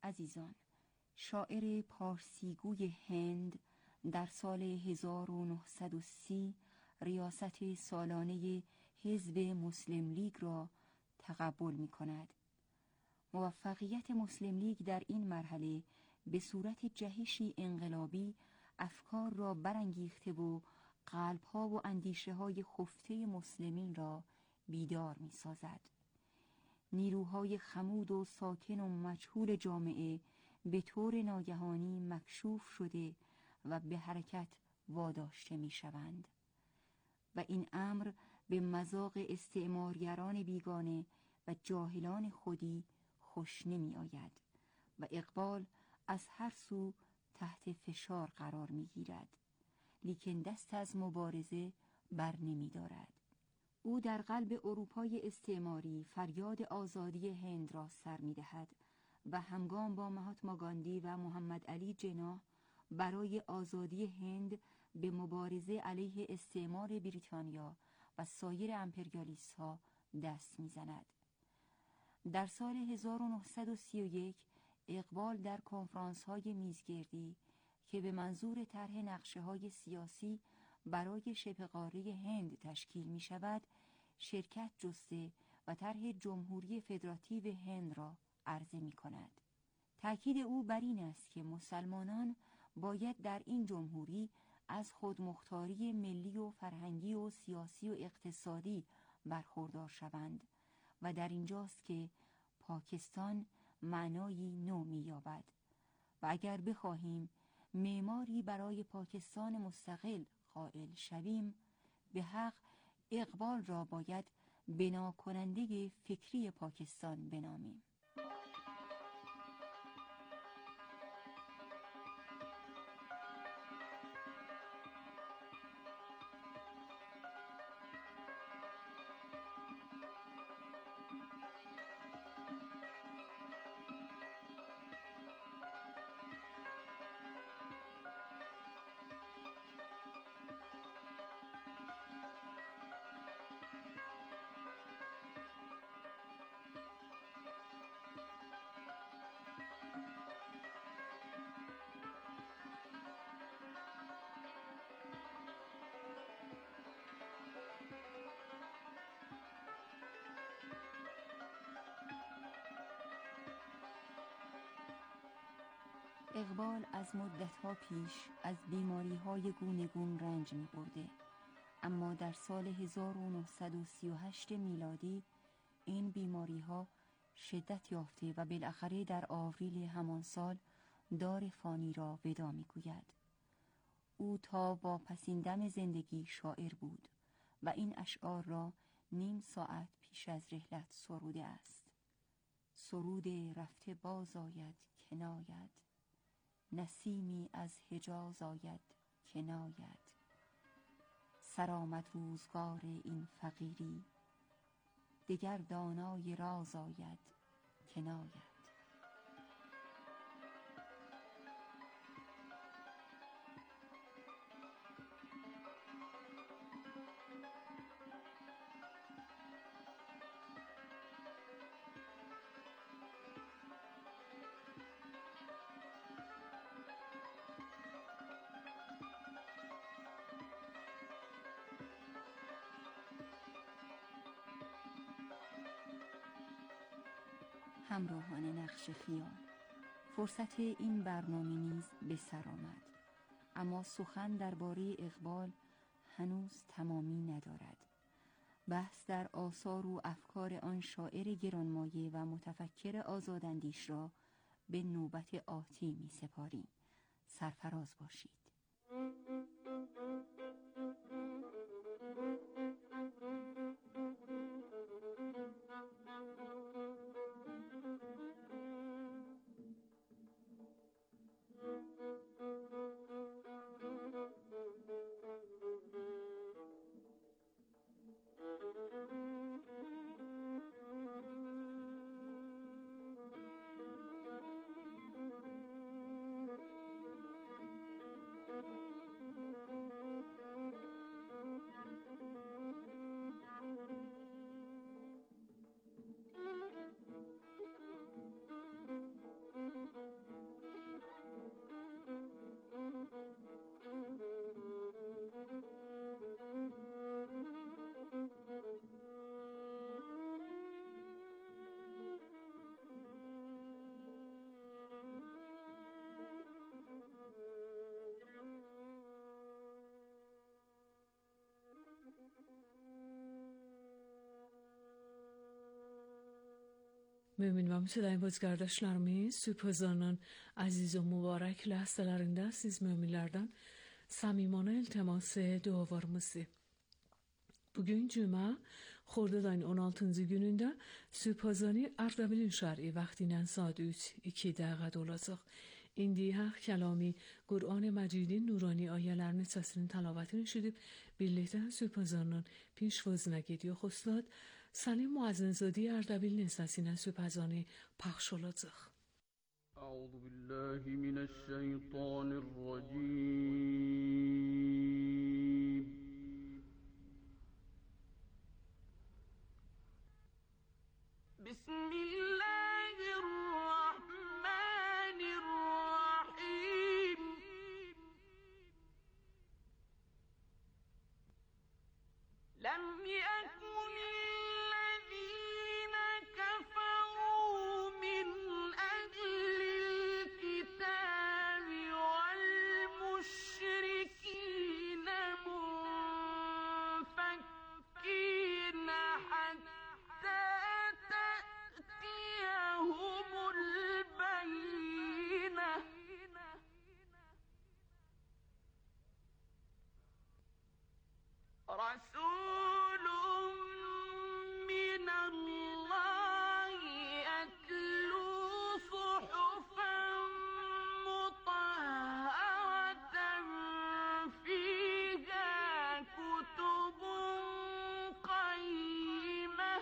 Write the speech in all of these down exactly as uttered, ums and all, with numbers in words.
عزیزان، شاعر پارسیگوی هند در سال هزار و نهصد و سی ریاست سالانه حزب مسلم لیگ را تقبل می کند. موفقیت مسلم لیگ در این مرحله به صورت جهشی انقلابی افکار را برانگیخته و قلب‌ها و اندیشه‌های خفته مسلمین را بیدار می‌سازد. نیروهای خمود و ساکن و مجهول جامعه به طور ناگهانی مکشوف شده و به حرکت واداشته می‌شوند و این امر به مذاق استعمارگران بیگانه و جاهلان خودی خوش نمی‌آید و اقبال از هر سو تحت فشار قرار می‌گیرد، لیکن دست از مبارزه بر نمی‌دارد. او در قلب اروپای استعماری فریاد آزادی هند را سر می‌دهد و همگام با مهاتما گاندی و محمد علی جناح برای آزادی هند به مبارزه علیه استعمار بریتانیا و سایر امپریالیست‌ها دست می‌زند. در سال هزار و نهصد و سی و یک اقبال در کنفرانس‌های میزگردی که به منظور طرح نقشه‌های سیاسی برای شبه قاره هند تشکیل می‌شود شرکت جسته و طرح جمهوری فدراتیو هند را عرضه می‌کند. تأکید او بر این است که مسلمانان باید در این جمهوری از خودمختاری ملی و فرهنگی و سیاسی و اقتصادی برخوردار شوند و در اینجاست که پاکستان معنایی نو می‌یابد و اگر بخواهیم معماری برای پاکستان مستقل قائل شویم، به حق اقبال را باید بنا کننده فکری پاکستان بنامیم. اقبال از مدتها پیش از بیماری‌های گوناگون رنج می‌برده، اما در سال هزار و نهصد و سی و هشت میلادی این بیماری‌ها شدت یافته و بالاخره در آوریل همان سال دار فانی را ودا می‌گوید. او تا واپسین دم زندگی شاعر بود و این اشعار را نیم ساعت پیش از رحلت سروده است. سرود رفته باز آید که ناید، نسیمی از حجاز آید که ناید، سرآمد روزگار این فقیری، دگر دانای راز آید که ناید. همراهان نقش خیال، فرصت این برنامه نیز به سر آمد، اما سخن درباره اقبال هنوز تمامی ندارد. بحث در آثار و افکار آن شاعر گرانمایه و متفکر آزاداندیش را به نوبت آتی می سپاریم. سرفراز باشید. Mümin Müslüman kardeşlerimiz, Sübhazan'ın aziz ve mübarek ləhzələrində siz müminlerden samimane iltiması dualarımızı. Bugün Cuma, Xordad ayının on altıncı günündə Sübhazani Ardabilin şər'i vaxtindən saat üç iki dəqiqədə olacaq. İndi haq kəlami Qur'an-ı Məcidin nurani ayələrini səsinin təlavətini eşidib, birlikdə Sübhazanın pişvazına gediyor. Ustad Salim Muazzenzadی Ardabilin səsindən Sübhazani pəxş olacaq. Əuzu billahi mineşşeytanirracim. Bismillahirrahmanirrahim. Lem yekunillezine keferu min ehlil kitabi vel müşrikine munfakkine hatta te'tiyehumul beyyine. Rasulun minallahi yetlu suhufen mutahhareten fiha kutubun qayyimeh.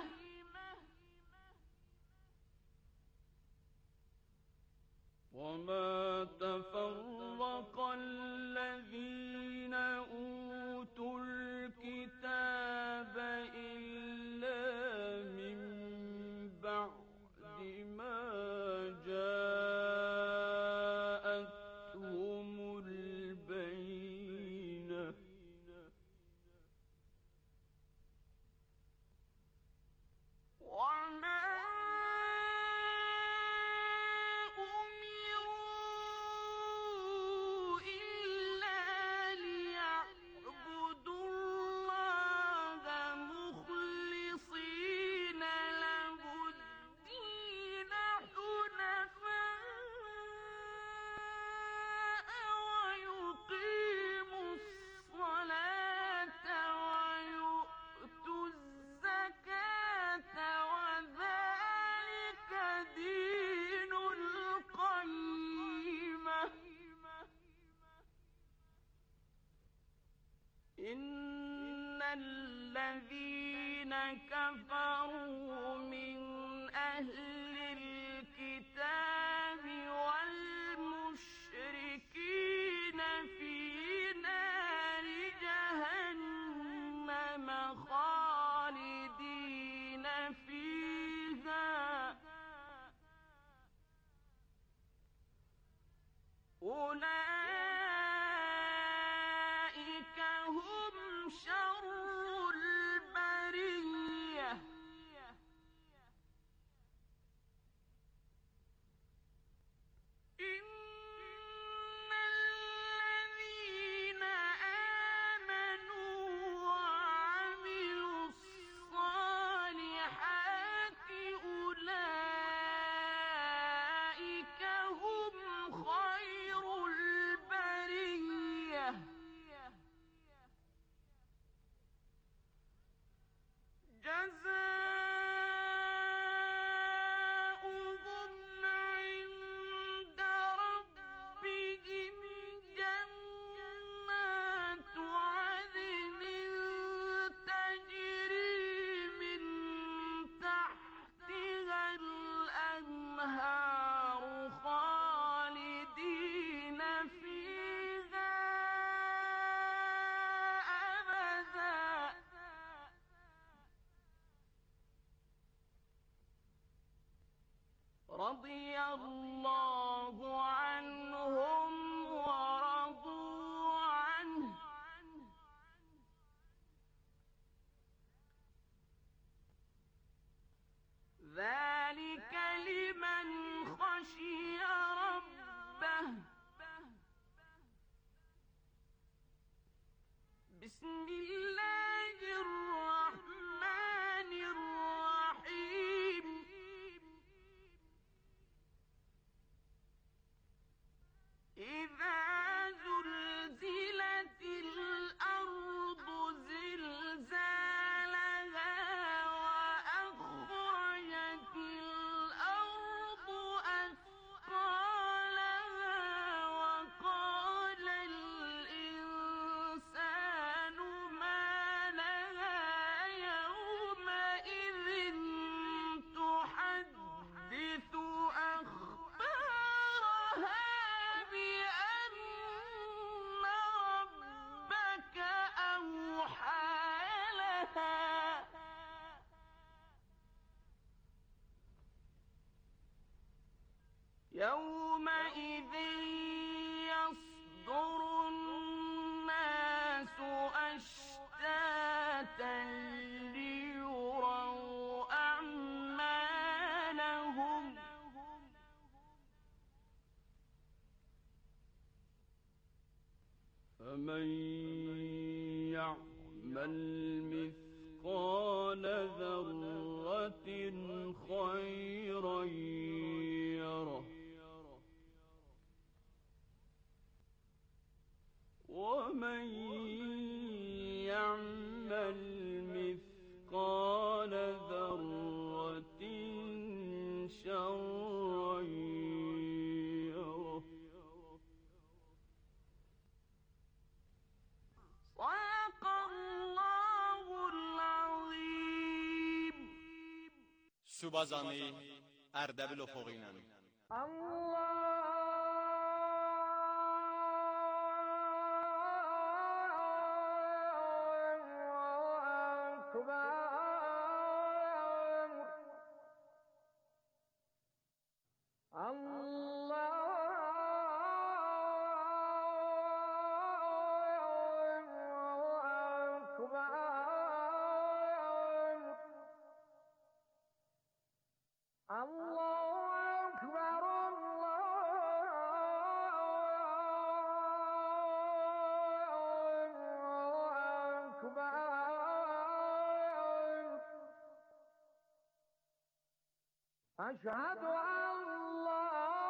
وَمَا تَفَرَّقَ الَّذِينَ أُوتُوا الْكِتَابَ إِلَّا مِن بَعْدِ مَا جَاءَتْهُمُ الْبَيِّنَةُ. وَمَا إن الذين كفروا من أهل الكتاب والمشركين في نار جهنم خالدين فيها أولئك هم شر البرية. إن الذين آمنوا وعملوا الصالحات أولئك هم خير البرية. جزاؤهم عند ربهم جنات عدن تجري من تحتها الأنهار خالدين فيها أبدا. رضي الله عنهم ورضوا عنه ذلك لمن خشي ربه. بسم الله الرحمن الرحيم. يعمل مثقال ذرة خيرا يره ومن يعمل مثقال ذرة شرا يره. صدق الله العظيم. Subazani Erdebil Ofoğu'yla. أشهد أن لا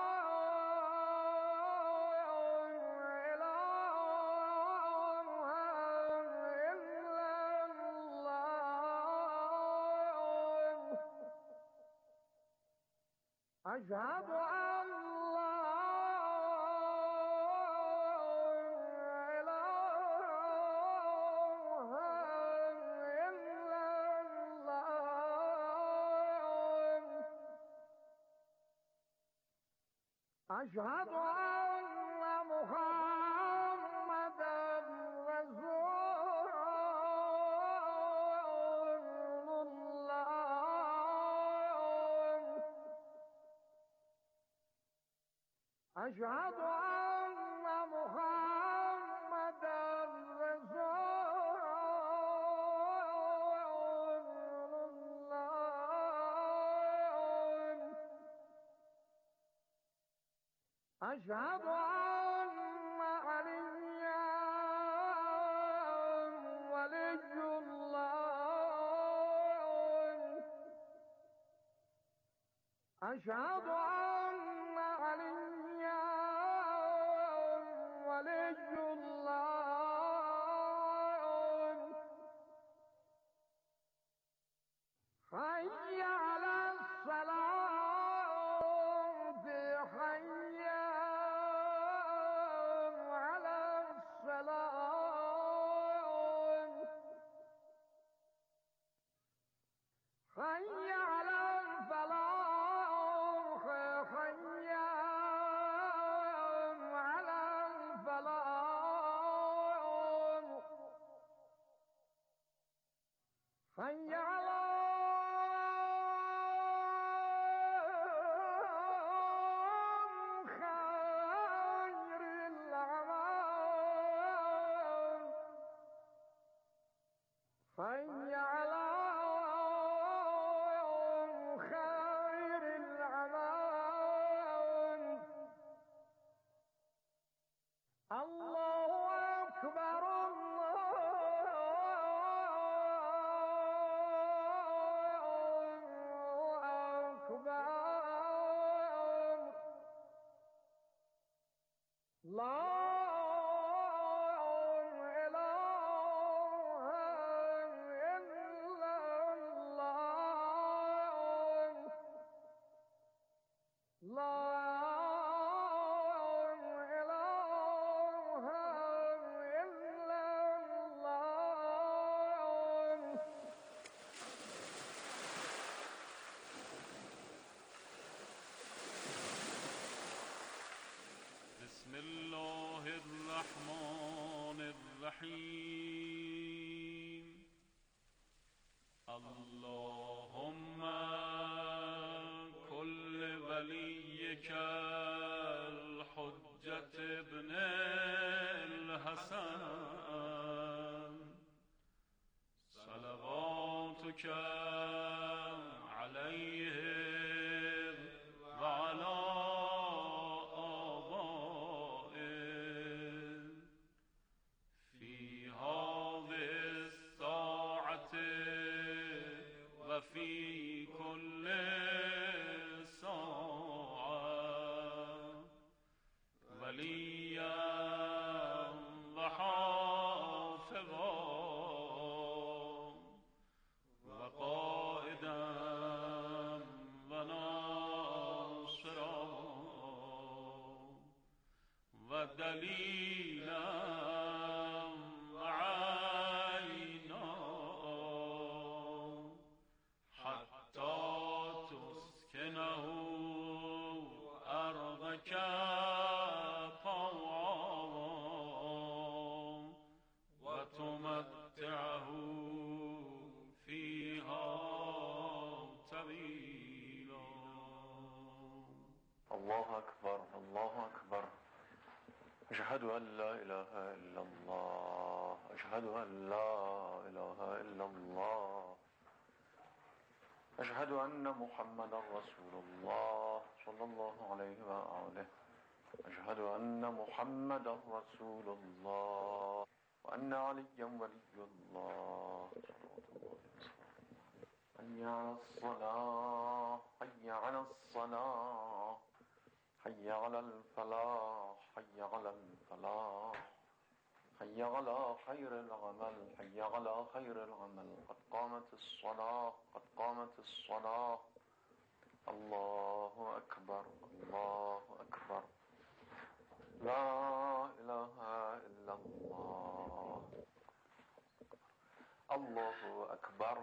إله إلا الله أشهد أن لا إله إلا الله أشهد أن محمدا رسول الله أشهد أن محمدا رسول الله أشهد أن عليا ولي الله أشهد أن عليا ولي الله حي على الصلاة حي على الصلاة حي على الفلاح حي على الفلاح حي على خير الأعمال حي على خير الأعمال الله أكبر الله أكبر لا إله إلا الله لا إله إلا الله. بسم الله الرحمن الرحيم اللهم كل وليك الحجة ابن الحسن صلواتك عليه وعلى آبائه دلیلم عینا حتی تسکنه ارضک طوعا و تمتعه فیها طویلا. الله أكبر الله أكبر. أشهد أن لا إله إلا الله أشهد أن لا إله إلا الله أشهد أن محمد رسول الله صلى الله عليه وآله أشهد أن محمد رسول الله وأن عليا ولي الله صلوات الله وسلامه. حي على الصلاة حي على الصلاة حي على الفلاح حي على الفلاح حي على خير العمل حي على خير العمل. قد قامت الصلاة قد قامت الصلاة. الله أكبر الله أكبر. لا إله إلا الله. الله أكبر.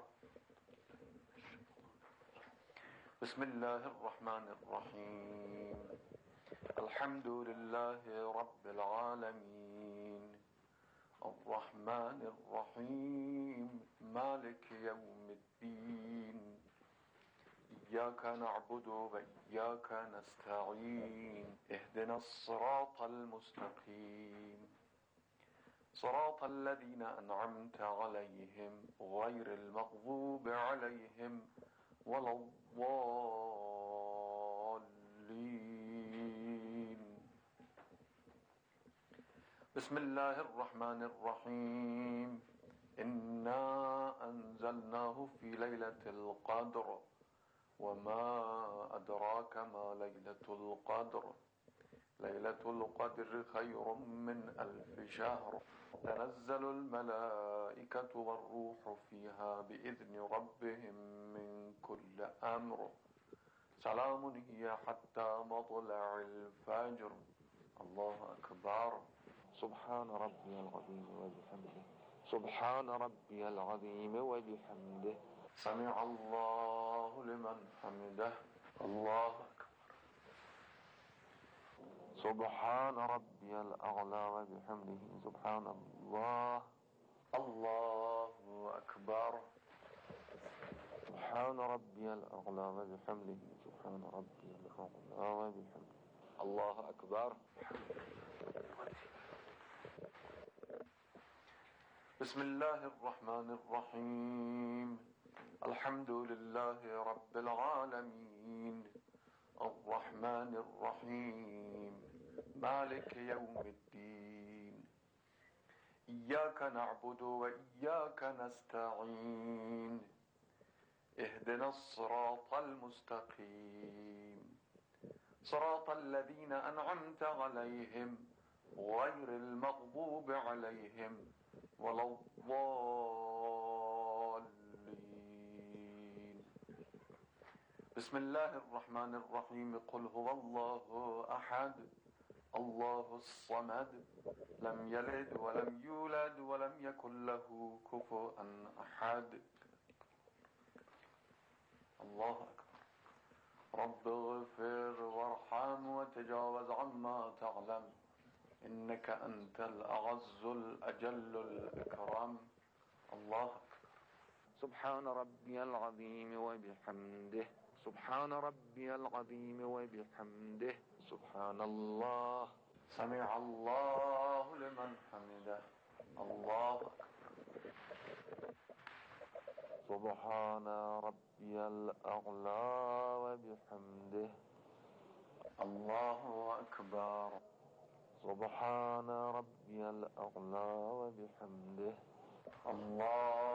بسم الله الرحمن الرحيم. الحمد لله رب العالمين الرحمن الرحيم مالك يوم الدين إياك نعبد وإياك نستعين اهدنا الصراط المستقيم صراط الذين أنعمت عليهم غير المغضوب عليهم ولا الضالين. بسم الله الرحمن الرحيم. إنا أنزلناه في ليلة القدر وما أدراك ما ليلة القدر. ليلة القدر خير من ألف شهر. تنزل الملائكة والروح فيها بإذن ربهم من كل أمر. سلام هي حتى مطلع الفجر. الله أكبر. سبحان ربي العظيم وبحمده سبحان ربي العظيم وبحمده سمع الله لمن حمده. الله أكبر. سبحان ربي الأعلى وبحمده سبحان الله. الله أكبر. سبحان ربي الأعلى وبحمده سبحان ربي الأعلى وبحمده. الله أكبر. بسم الله الرحمن الرحيم. الحمد لله رب العالمين الرحمن الرحيم مالك يوم الدين إياك نعبد وإياك نستعين اهدنا الصراط المستقيم صراط الذين أنعمت عليهم غير المغضوب عليهم ولا الضالين. بسم الله الرحمن الرحيم. قل هو الله أحد الله الصمد لم يلد ولم يولد ولم يكن له كفوا أحد. الله أكبر. رب اغفر وارحم وتجاوز عما تعلم إنك أنت الأعز الأجل الأكرم. الله أكبر. سبحان ربي العظيم وبحمده سبحان ربي العظيم وبحمده سبحان الله. سمع الله لمن حمده. الله أكبر. سبحان ربي الأعلى وبحمده. الله أكبر. سبحان ربي الأعلى وبحمده. الله.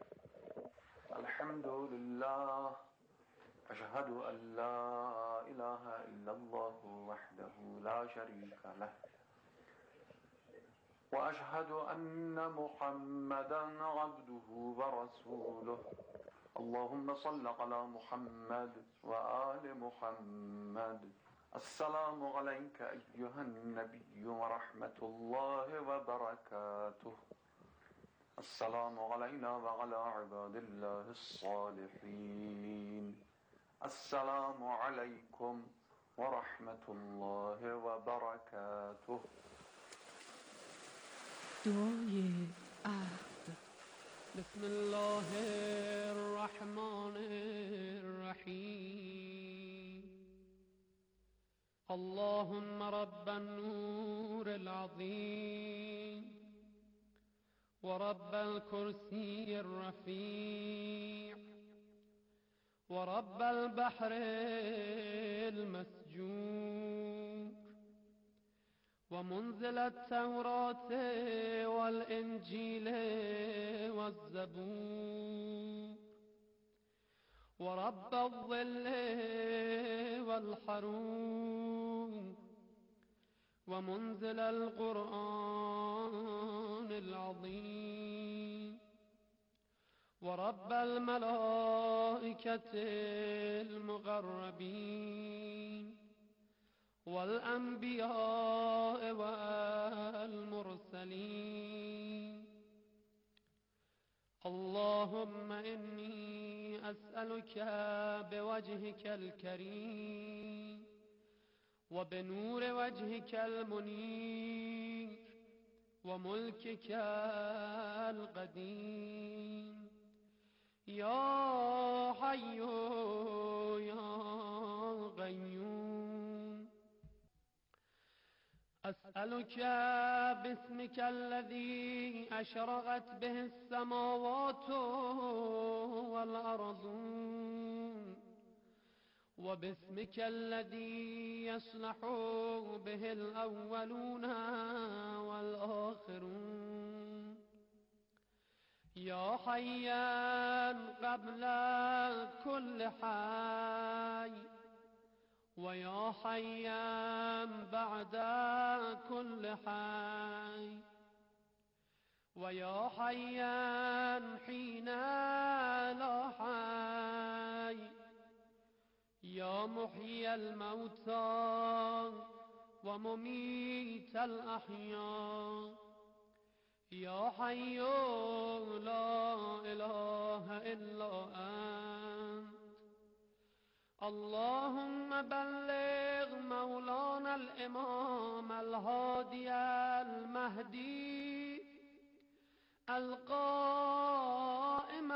الحمد لله. أشهد أن لا إله إلا الله وحده لا شريك له وأشهد أن محمدا عبده ورسوله. اللهم صل على محمد وآل محمد السلام عليك أيها النبي ورحمة الله وبركاته. السلام علينا وعلى عباد الله الصالحين. السلام عليكم ورحمة الله وبركاته. دعای عهد. بسم الله الرحمن الرحيم. اللهم رب النور العظيم ورب الكرسي الرفيع ورب البحر المسجور ومنزل التوراة والإنجيل والزبور ورب الظل والحروب ومنزل القرآن العظيم ورب الملائكة المقربين والأنبياء والمرسلين. اللهم إني أسألك بوجهك الكريم وبنور وجهك المنير وملكك القديم يا حي يا قيوم، أسألك باسمك الذي أشرقت به السماوات والأرضون وباسمك الذي يصلح به الأولون والآخرون، يا حيا قبل كل حي ويا حيا بعد كل حي ويا حيا حين لا حي، يا محيي الموتى ومميت الأحياء، يا حي لا إله إلا أنت. اللهم بلغ مولانا الإمام الهادي المهدي القائم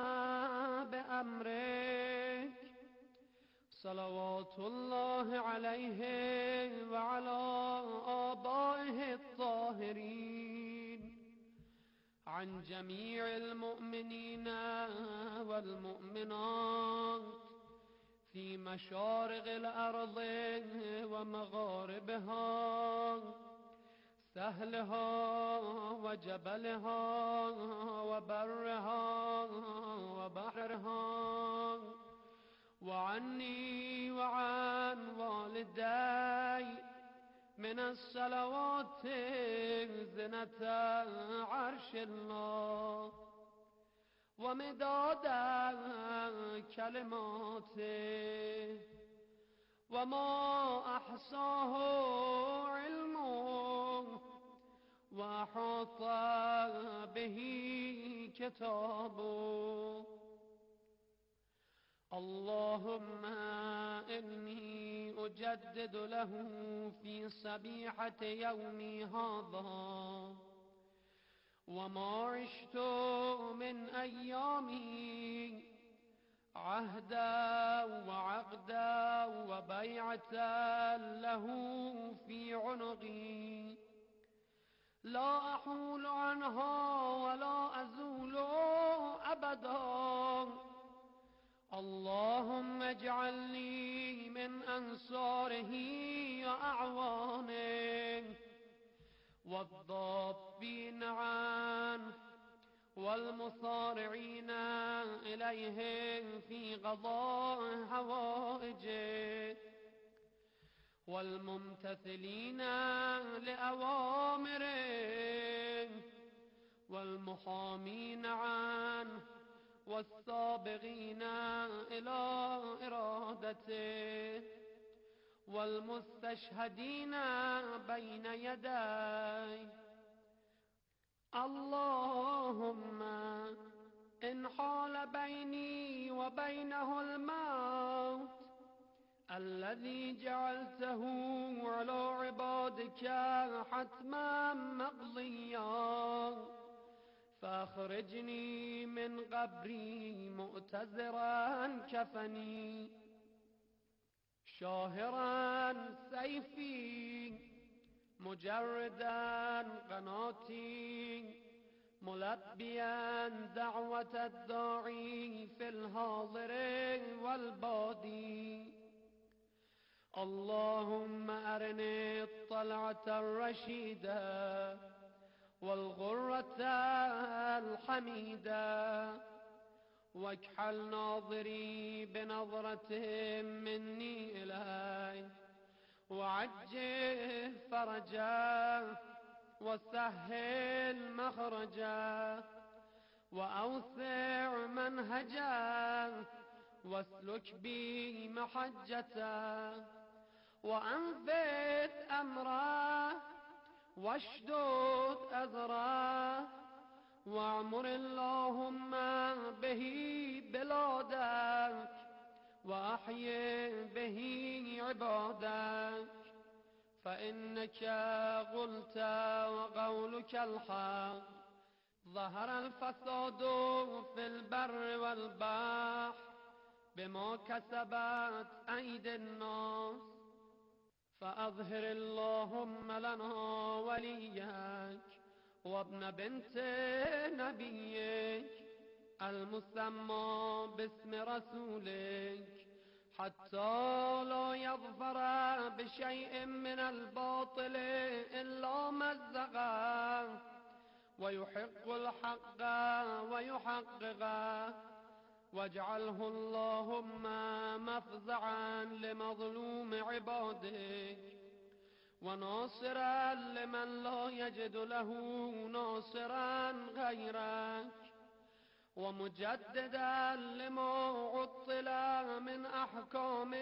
بأمرك صلوات الله عليه وعلى آبائه الطاهرين عن جميع المؤمنين والمؤمنات في مشارق الأرض ومغاربها، سهلها وجبلها وبرها وبحرها، وعني وعن والدي من الصلوات زنة عرش الله ومداد كلماته وما أحصاه علمه وأحاط به كتابه. اللهم إني أجدد له في صبيحة يومي هذا وما عشت من أيامي عهدا وعقدا وبيعة له في عنقي لا أحول عنها ولا أزول أبدا. اللهم اجعلني من أنصاره وأعوانه والضابين عنه والمصارعين إليه في قضاء حوائجه والممتثلين لأوامره والمحامين عنه والسابقين إلى إرادته والمستشهدين بين يدي. اللهم إن حال بيني وبينه الموت الذي جعلته على عبادك حتما مقضيا فاخرجني من قبري مؤتزرا كفني شاهرا سيفي مجردا قناتي ملبيا دعوة الداعي في الحاضر والبادي. اللهم أرني الطلعة الرشيدة والغرة الحميدة واكحل ناظري بنظرة مني إلي وعجل فرجا وسهل مخرجا وأوسع منهجا واسلك بي محجتا وأنفذ أمرا واشدد أزرا واعمر اللهم به بلادك وأحيي به عبادك فإنك قلت وقولك الحق. ظهر الفساد في البر والبحر بما كسبت أيدي الناس فأظهر اللهم لنا وليك وابن بنت نبيك المسمى باسم رسولك حتى لا يظفر بشيء من الباطل إلا مزقه ويحق الحق ويحققه. واجعله اللهم مفزعا لمظلوم عبادك وناصرا لمن لا يجد له ناصرا غيرك ومجددا لما عطل من أحكام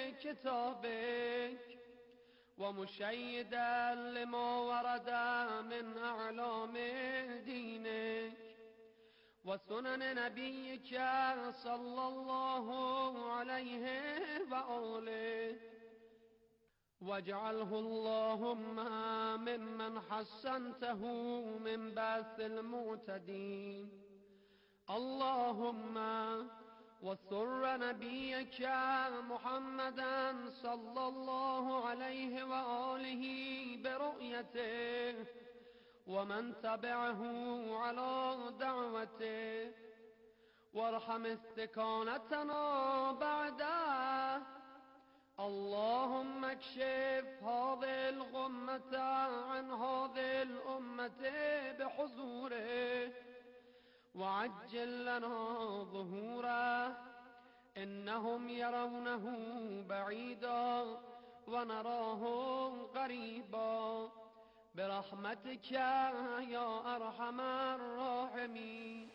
كتابك ومشيدا لما ورد من أعلام دينك وسنن نبيك صلى الله عليه وآله. واجعله اللهم ممن حسنته من بأس المعتدين. اللهم وسر نبيك محمدا صلى الله عليه وآله برؤيته ومن تبعه على دعوته وارحم استكانتنا بعده. اللهم اكشف هذه الغمة عن هذه الأمة بحضوره وعجل لنا ظهوره إنهم يرونه بعيدا ونراه قريبا برحمتك يا أرحم الراحمين.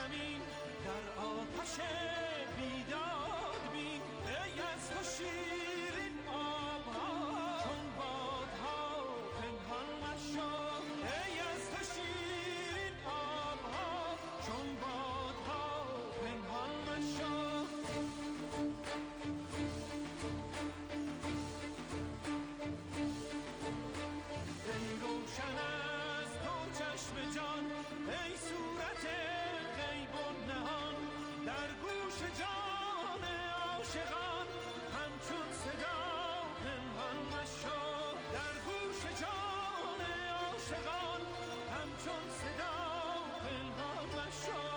زمین در آتش بیداد بین. ای از تو شیرین آبها چون بادها پنهان مشو. ای از تو شیرین آبها چون بادها پنهان مشو. ای روشن از تو چشم جان، ای صورت غیب و نهان، در گوش جان عاشقان همچون صدا پنهان مشو. در گوش جان عاشقان همچون صدا پنهان مشو.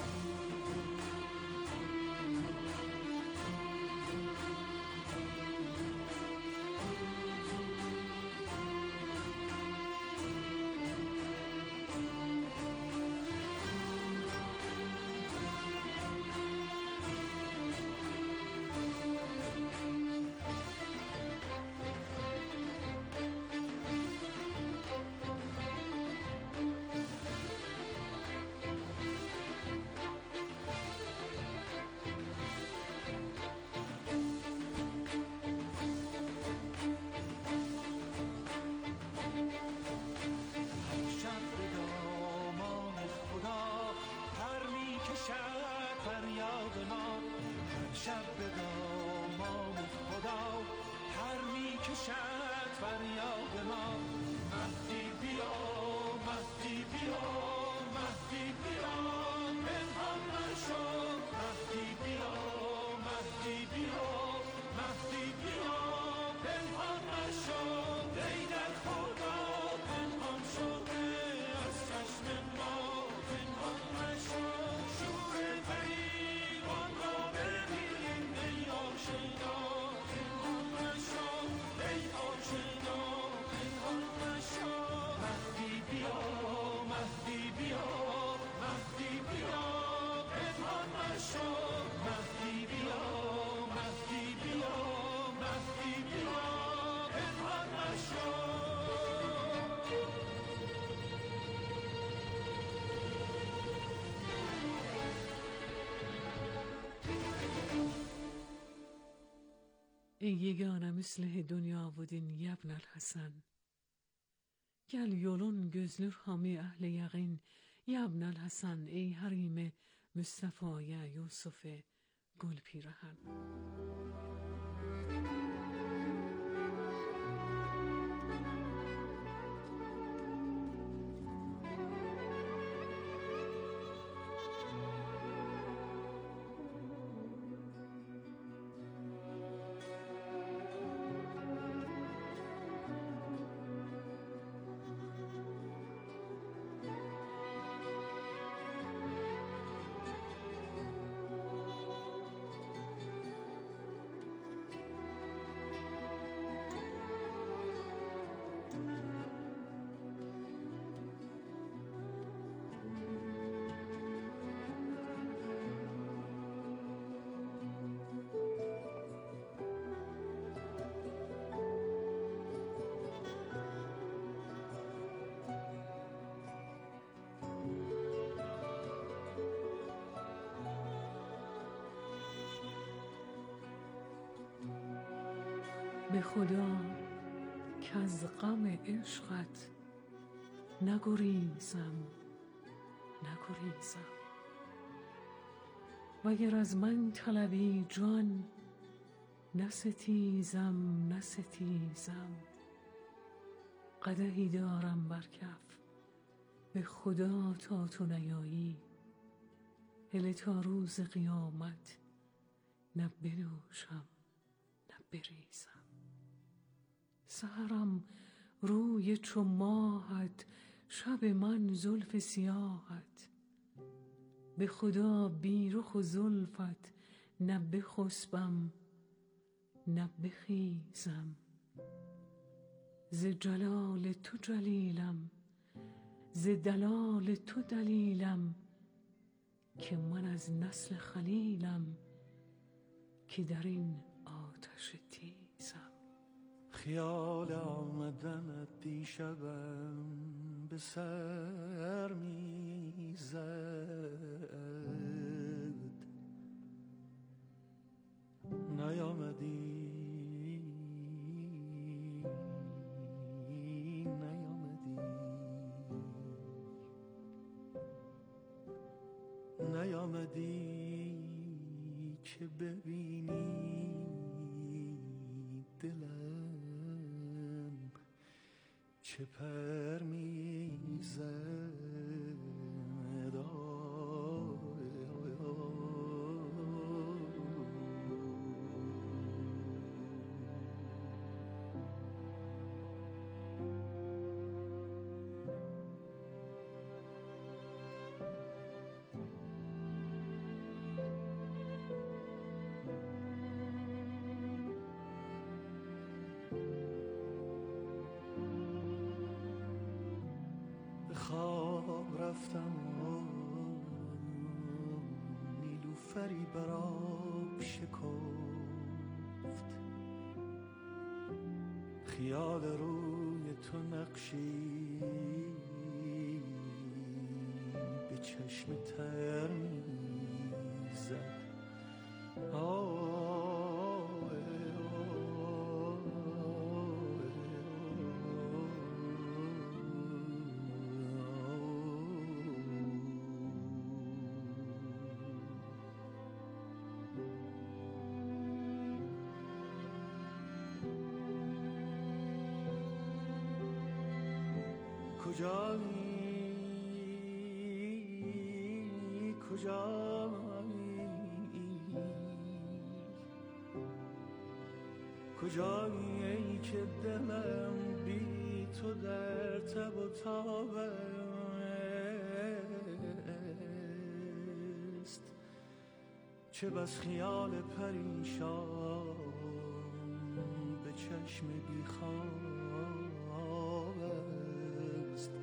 شب به دامان خدا پر می کشد فریاد ما. مهدی بیا مهدی بیا مهدی بیا پنهان نشو. مهدی بیا مهدی بیا مهدی بیا پنهان نشو. ای در خدا پنهان شده از چشم ما پنهان نشو. شور غریبان را ببین ای آشنا پنهان نشو. ای آشنا پنهان نشو. مهدی بیا مهدی بیا مهدی بیا پنهان نشو. مهدی بیا مهدی بیا مهدی بیا پنهان نشو. Ey yegane misli dünya budin yabnal Hasan. Gel yolun gözlür hami ehli yaqin yabnal Hasan. Ey harim Mustafa'ya Yusuf gül pirahan. به خدا که از غم عشقت نگریزم نگریزم. وگر از من طلبی جان نستیزم نستیزم. قدحی دارم بر کف به خدا تا تو نیایی. هله تا روز قیامت نه بنوشم نه بریزم. سحرم روی چو ماهت شب من زلف سیاهت. به خدا بی رخ و زلفت نه بخسبم نه بخیزم. ز جلال تو جلیلم ز دلال تو دلیلم. که من از نسل خلیلم که در این آتش تیزم. خیال آمدن دیشبم به سر میزد. نیامدی که ببینی دلم چه پر میزد. خواب رفتم و نیلوفری براب شکفت، خیال روی تو نقشی به چشم تر میزد. کجایی کجایی کجایی ای که دلم بی تو در تب و تاب است، چه بس خیال پریشان به چشم بی خواب است.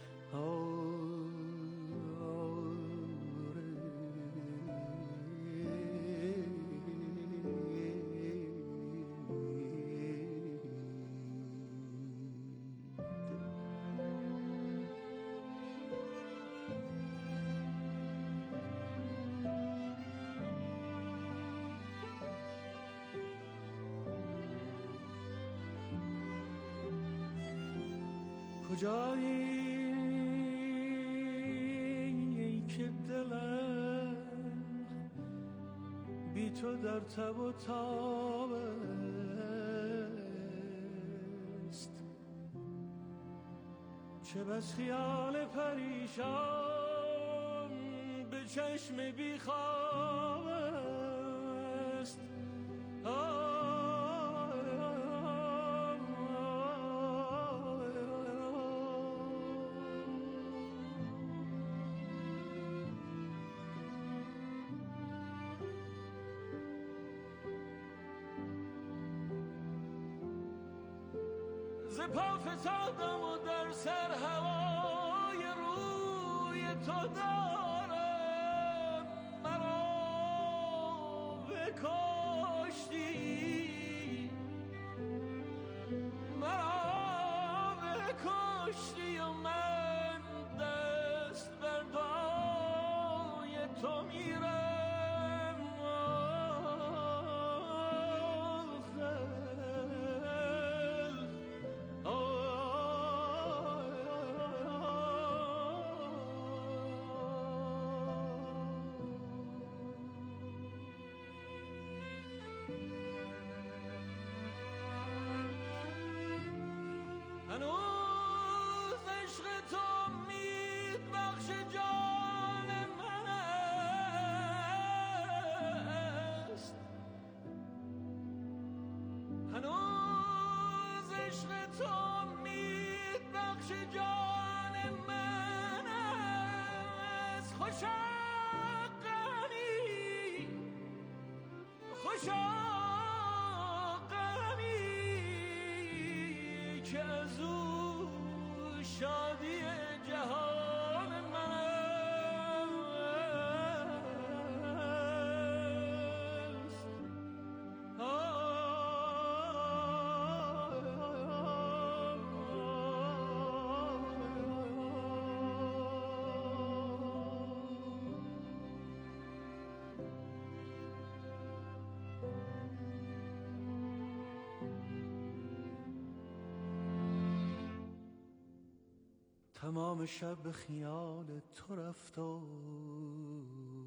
کجایی که دلم بی تو در تب و تاب است، چه بس خیال پریشان به چشم بی خواب است. ز پا فتادم و در سر هوای روی تو دارم، مرا بکشتی مرا بکشتی و من دست بر دعای تو میرم. هنوز عشق تو امید بخش جان من است، هنوز عشق تو امید بخش جان من است. خوشا غمی خوشا شادی جهان من است. تمام شب به خیال تو رفت و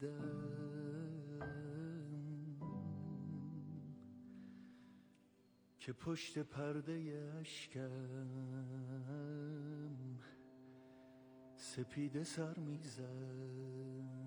دیدم که پشت پرده اشکم سپیده سر میزد.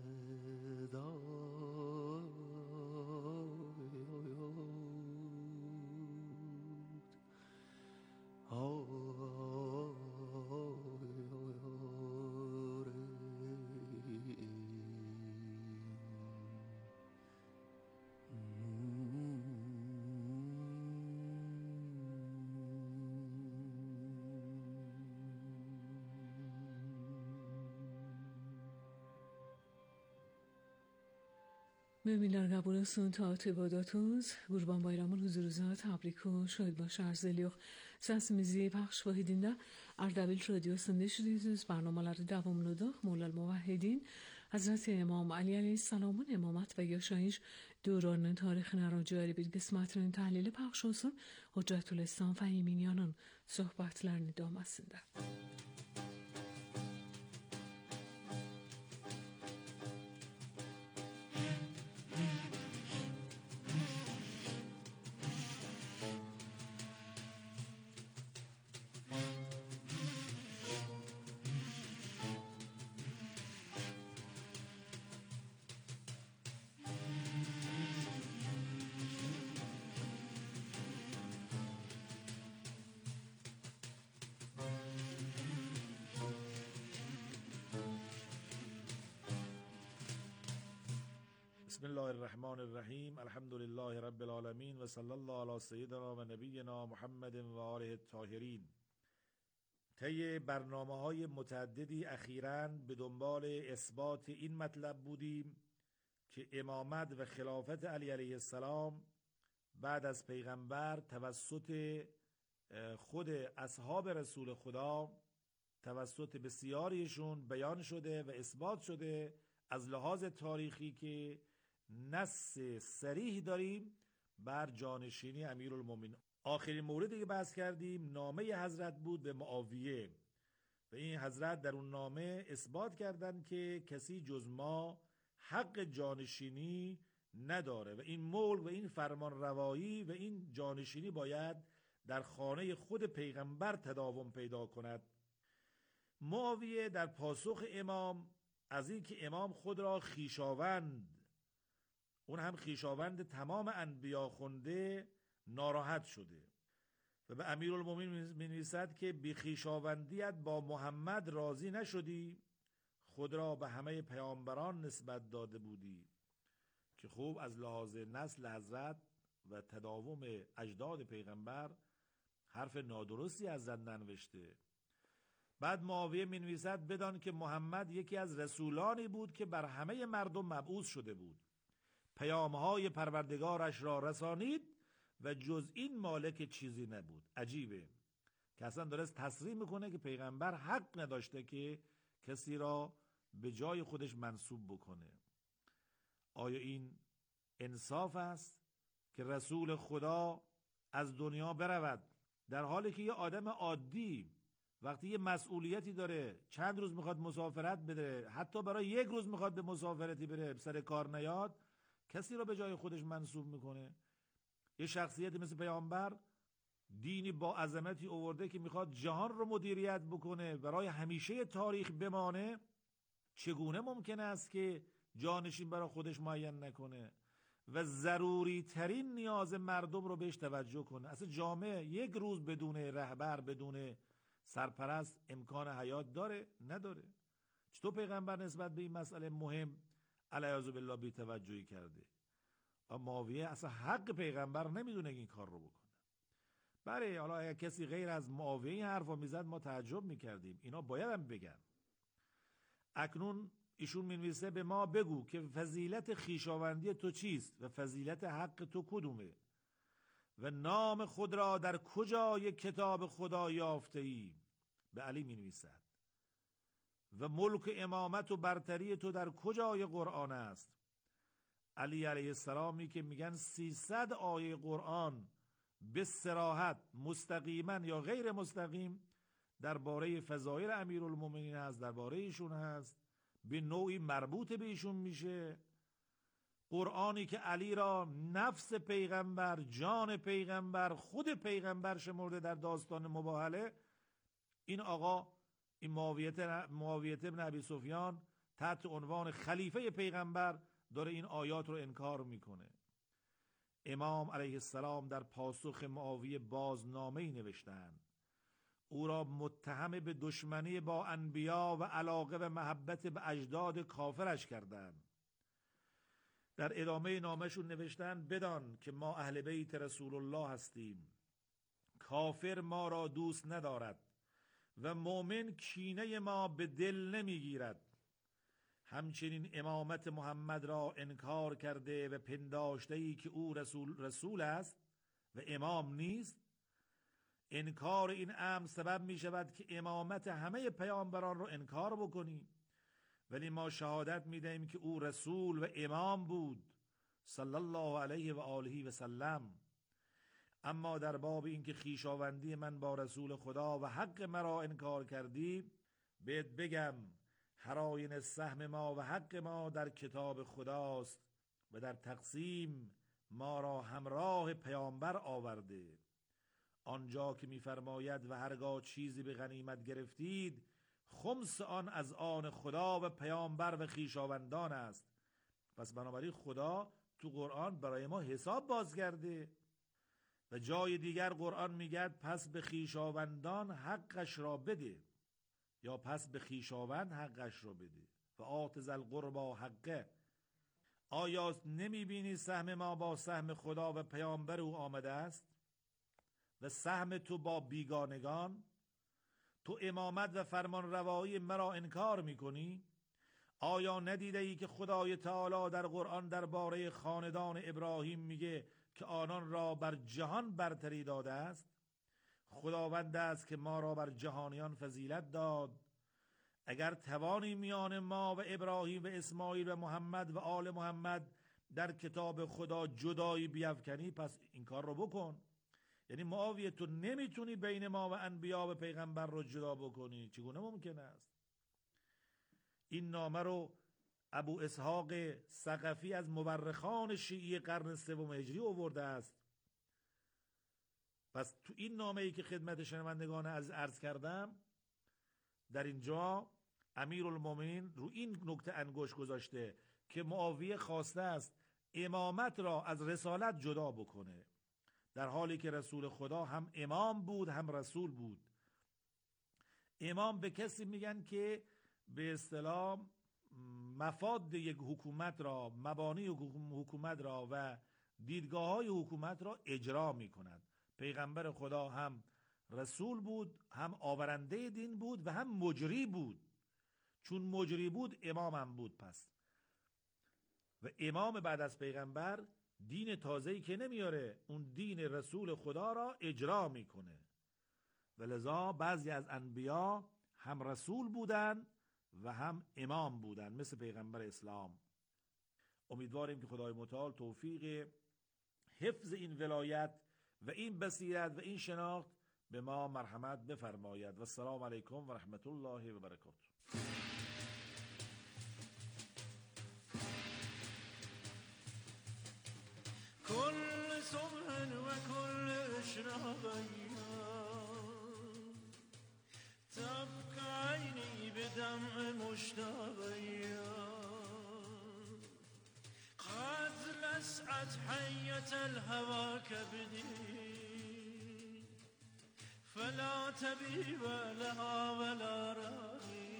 میلر قبولستون تا عباداتوز قربان bayramın huzurunuza tebrik و şöyle başı arz ediyor. Sesimizi paylaş vahidinde Ardabil Radyosu'nda dinliyorsunuz. Barnamaları devamlı da Mola Muvahhidin Hazreti İmam Ali Aleyhisselam'ın imamet ve yaşayış dövrünün tarihine racari bir kısmetinin tahlili paylaş olsun. Hüccetülislam ve İminyan'ın sohbetlerini damasında. بسم الله الرحمن الرحیم. الحمد لله رب العالمین و صلی الله علی سیدنا و نبینا محمد و آله الطاهرین. طی برنامه‌های متعددی اخیراً به دنبال اثبات این مطلب بودیم که امامت و خلافت علی علیه السلام بعد از پیغمبر توسط خود اصحاب رسول خدا توسط بسیاریشون بیان شده و اثبات شده از لحاظ تاریخی که نص صریح داریم بر جانشینی امیرالمومنین. آخرین موردی که بحث کردیم نامه حضرت بود به معاویه و این حضرت در اون نامه اثبات کردند که کسی جز ما حق جانشینی نداره و این ملک و این فرمان روایی و این جانشینی باید در خانه خود پیغمبر تداوم پیدا کند. معاویه در پاسخ امام از این که امام خود را خویشاوند، اون هم خویشاوند تمام انبیا خونده، ناراحت شده و به امیرالمومنین می‌نویسد که بی خویشاوندیت با محمد راضی نشدی، خود را به همه پیامبران نسبت داده بودی، که خوب از لحاظ نسل حضرت و تداوم اجداد پیغمبر حرف نادرستی از زن ننوشته. بعد معاویه می‌نویسد بدان که محمد یکی از رسولانی بود که بر همه مردم مبعوث شده بود، پیامهای پروردگارش را رسانید و جز این مالک چیزی نبود. عجیبه که اصلا درست تصریح میکنه که پیغمبر حق نداشته که کسی را به جای خودش منصوب بکنه. آیا این انصاف است که رسول خدا از دنیا برود در حالی که یه آدم عادی وقتی یه مسئولیتی داره چند روز میخواد مسافرت بده، حتی برای یک روز میخواد به مسافرتی بره سر کار نیاد، کسی رو به جای خودش منصوب میکنه؟ یه شخصیتی مثل پیامبر دینی با عظمتی آورده که میخواد جهان رو مدیریت بکنه، برای همیشه تاریخ بمانه، چگونه ممکن است که جانشین برای خودش معین نکنه و ضروری ترین نیاز مردم رو بهش توجه کنه؟ اصلا جامعه یک روز بدون رهبر، بدون سرپرست امکان حیات داره؟ نداره. چطور پیغمبر نسبت به این مسئله مهم علیاذ بالله بی توجهی کرده؟ معاویه اصلا حق پیغمبر نمیدونه این کار رو بکنه. بله، حالا اگر کسی غیر از معاویه این حرفا میزد ما تعجب میکردیم، اینا باید هم بگن. اکنون ایشون مینویسه به ما بگو که فضیلت خویشاوندی تو چیست و فضیلت حق تو کدومه و نام خود را در کجای کتاب خدا یافته ای؟ به علی مینویسد. و ملک امامت و برتری تو در کجای قرآن است؟ علی علیه السلامی که میگن سیصد آیه قرآن به صراحت مستقیما یا غیر مستقیم درباره فضایل امیرالمومنین هست، درباره ایشون هست، به نوعی مربوط به ایشون میشه. قرآنی که علی را نفس پیغمبر، جان پیغمبر، خود پیغمبر شمرده در داستان مباهله، این آقا این معاویه ابن ابی سفیان تحت عنوان خلیفه پیغمبر داره این آیات رو انکار میکنه. امام علیه السلام در پاسخ معاویه بازنامه‌ای نوشتند، او را متهم به دشمنی با انبیا و علاقه و محبت به اجداد کافرش کردند. در ادامه نامه‌شون نوشتن بدان که ما اهل بیت رسول الله هستیم، کافر ما را دوست ندارد و مؤمن کینه ما به دل نمیگیرد. همچنین امامت محمد را انکار کرده و پنداشته‌ای که او رسول رسول است و امام نیست. انکار این امر سبب می شود که امامت همه پیامبران را انکار بکنی، ولی ما شهادت می دهیم که او رسول و امام بود صلی الله علیه و آله و سلم. اما در باب این که خویشاوندی من با رسول خدا و حق مرا انکار کردی، بهت بگم هراین سهم ما و حق ما در کتاب خداست و در تقسیم ما را همراه پیامبر آورده. آنجا که می‌فرماید و هرگاه چیزی به غنیمت گرفتید خمس آن از آن خدا و پیامبر و خویشاوندان است. پس بنابراین خدا تو قرآن برای ما حساب باز کرده و جای دیگر قرآن میگه پس به خویشاوندان حقش را بده، یا پس به خویشاوند حقش را بده و آت ذی القربی حقه. آیا نمیبینی سهم ما با سهم خدا و پیامبر او آمده است و سهم تو با بیگانگان؟ تو امامت و فرمان روایی مرا انکار میکنی؟ آیا ندیده ای که خدای تعالی در قرآن درباره خاندان ابراهیم میگه که آنان را بر جهان برتری داده است؟ خداوند است که ما را بر جهانیان فضیلت داد. اگر توانی میان ما و ابراهیم و اسماعیل و محمد و آل محمد در کتاب خدا جدایی بیفکنی، پس این کار رو بکن. یعنی معاویه تو نمیتونی بین ما و انبیا و پیغمبر رو جدا بکنی، چگونه ممکن است؟ این نامه رو ابو اسحاق ثقفی از مورخان شیعی قرن سوم هجری آورده است. پس تو این نامه ای که خدمت شنوندگان از عرض کردم، در اینجا امیرالمومنین رو این نکته انگشت گذاشته که معاویه خواسته است امامت را از رسالت جدا بکنه، در حالی که رسول خدا هم امام بود هم رسول بود. امام به کسی میگن که به اصطلاح مفاد یک حکومت را، مبانی حکومت را و دیدگاه های حکومت را اجرا میکند. پیغمبر خدا هم رسول بود، هم آورنده دین بود و هم مجری بود. چون مجری بود امام هم بود. پس و امام بعد از پیغمبر دین تازه‌ای که نمیاره، اون دین رسول خدا را اجرا میکنه. و لذا بعضی از انبیا هم رسول بودن و هم امام بودن، مثل پیغمبر اسلام. امیدواریم که خدای متعال توفیق حفظ این ولایت و این بصیرت و این شناخت به ما مرحمت بفرماید. و السلام علیکم و رحمت الله و برکاته. كل صبح وكل إشراق تبكى عيني بدمع مشتاق قد لسعت حية الهوى كبدي فلا تبيب لها ولا راغي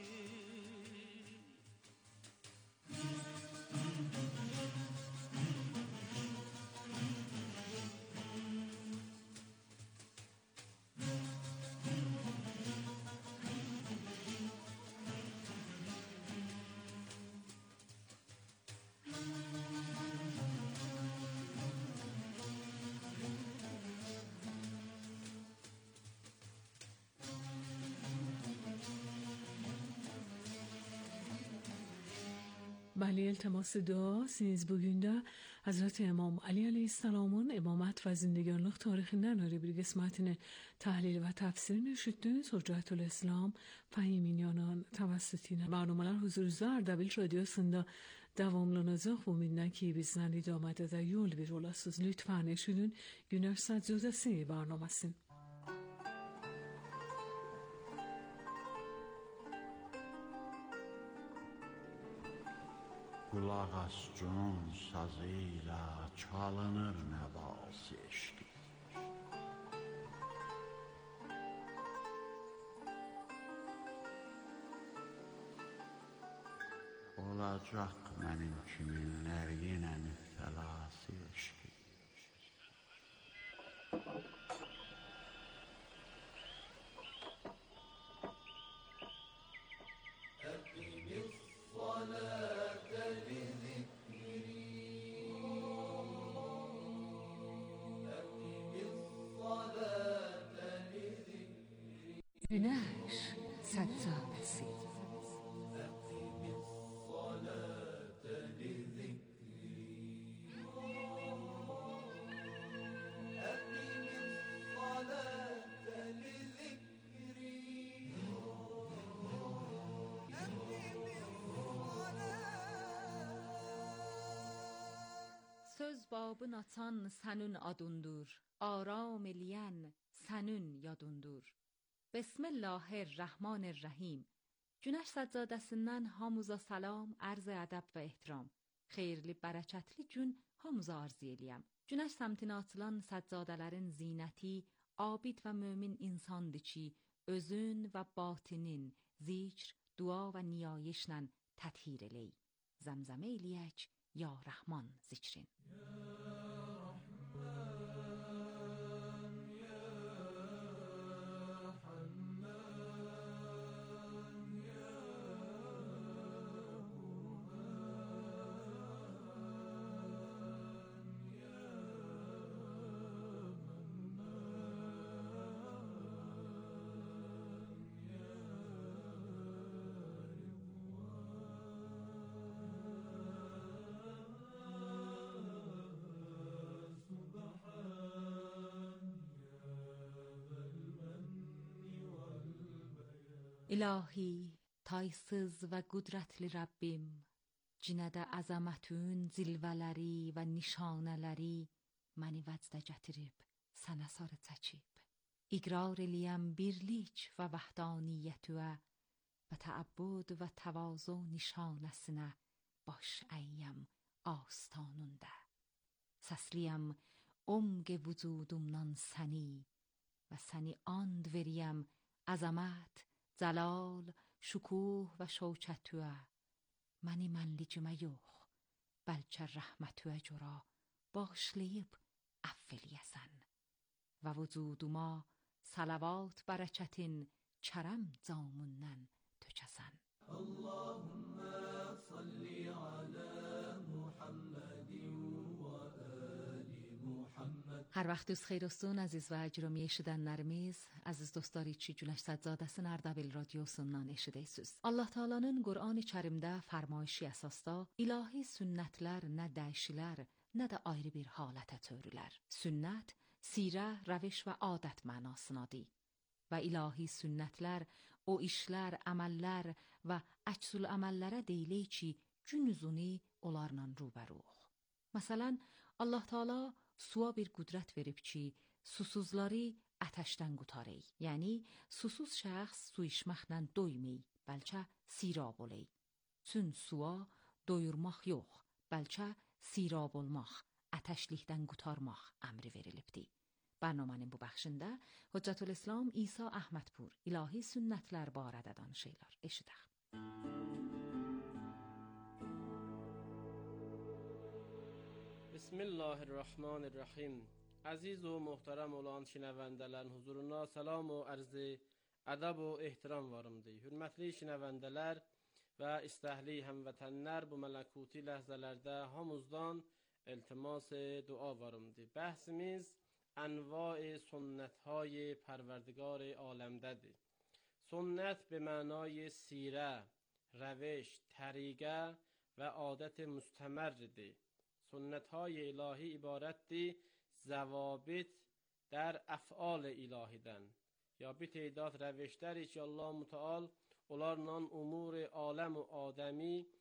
Bali iltiması da siz bugün de حضرت امام علی علیه السلام'ın امامت ve zindeganlık tarihinden öyle bir kısmetini tahlil ve tefsirini işittiniz. Hüccetül İslam Fahiminiyan'ın tavsiyelerine barnamalar huzurunuza Ardabil Radyosu'nda devamlanacak. Uminden ki bizden idamede de yol bir olasınız. Lütfen eşidin Güneş Sadzudesi barnamasın. Kulaq as con sazıyla çalınır nəvası eşki. Olacaq mənim kiminlər yenə müftəlası eşki. Güneş Sadzudesi. Söz babın atan senün adundur, aram eliyen senün yadundur. Bismillahirrahmanirrahim. Güneş Sadzadəsindən hamıza salam, ərz ədəb və ehtiram. Xeyirli, bərəkətli gün hamıza arz eləyəm. Güneş səmtinə atılan səccadələrin zinəti, abid və mömin insandır ki, özün və batinin zikr, dua və niyayişlə təthir eləyik. Zəmzəmə eləyək, ya Rəhman zikrin. İlahi, taysız və qüdrətli Rəbbim, cinədə əzəmətün zilvələri və nişanələri məni vəcdə gətirib, sənə sarı çəkib. İqrar eləyəm birlik və vəhdaniyyətüə və təəbbüd və təvazu nişanəsinə baş əyyəm astanında. Səsliyəm umq vücudumdan səni və səni and veriyəm əzəmət, cəlal, şükuh və şəvkətüə. Məni mənlicimə yox, bəlkə rəhmətüə görə bağışlayıb əfv eləyəsən və vücuduma salavat bərəkətin kərəm camından tökəsən. Allahümmə salli alə Muhammedin və əli Muhammed. Hər vaxtınız xeyir olsun əziz və gürəmi eşidənlərimiz, əziz dostları ki, Güneş Sadzadəsinin Ardabil radiosundan eşidəysiniz. Allah Taala'nın Qur'an-ı Kərimdə fərmayişi əsasda ilahi sünnətlər nə dəyişilər, nə də ayrı bir halətə çevrilər. Sünnət, sirə, rəviş və adət mənasınadır. Və ilahi sünnətlər o işlər, əməllər və əksül əməllərə deyilir ki, gün üzünü onlarla rubəruq. Məsələn, Allah Taala suya bir qüdrət verib ki, susuzları ətəşdən qurtarır. Yəni, susuz şəxs su içməklə doymur, bəlkə sirab olur. Çün suya doyurmaq yox, bəlkə sirab olmaq, ətəşlikdən qurtarmaq əmri verilibdir. Bərnamənin bu bəxşində Hüccetül İslam İsa Əhmədpur ilahi sünnətlər barədə danışırlar. Eşidək. Bismillahirrahmanirrahim. Əziz و محترم olan şinəvəndələrin huzuruna salam و ərz ədəb و ehtiram varımdır. Hürmətli şinəvəndələr və istəhli həmvətənlər, bu mələkuti ləhzələrdə hamızdan iltimas dua varımdır. Bəhsimiz انواع سنت های پروردگار عالمده‌dir. سنت به معنای سیره، روش، طریقه و عادت مستمرده. سنت های الهی عبارت ضوابط در افعال الهیدن یا bir تعداد روشləri ki Allah Müteal onlarla umur aləm-u adəmi